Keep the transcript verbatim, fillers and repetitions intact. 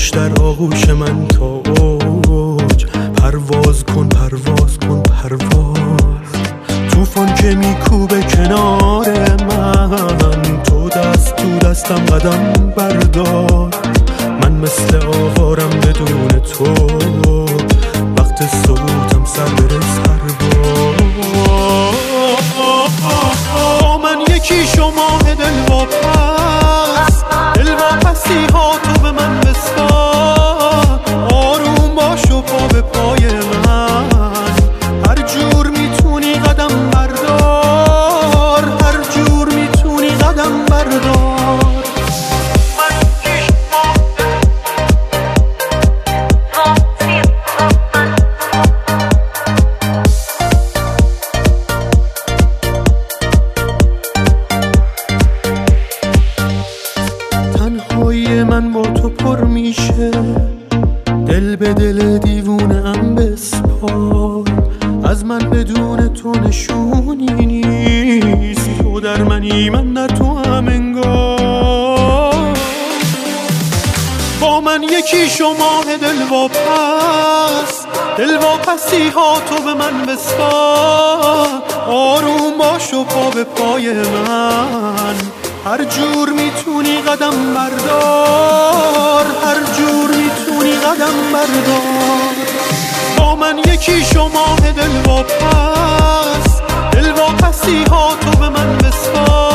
باش در آغوش من تا اوج، پرواز کن پرواز کن پرواز. طوفان که میکوبه کنار من، تو دست تو دستم قدم بردار. من مثل آوارم بدون تو، وقت صعودم سر برس هر بار. من یکی شما دل و پس، دل و پسی ها تو به من بسپار. آروم باش و پا به پای من، هر جور میتونی قدم بردار، هر جور میتونی قدم بردار. تنهایی من با تو پر میشه، دل به دل دیوونه ام بسپار. از من بدون تو نشونی نیست، تو در منی من در تو هم انگار. با من یکی شما دل و پس، دل و پسی ها تو به من بسپار. آروم باش و پا به پای من، هر جور میتونی قدم بردار، هر جور میتونی قدم بردار. با من یکی شما دل و پس، دل و پسی ها تو به من بسپار.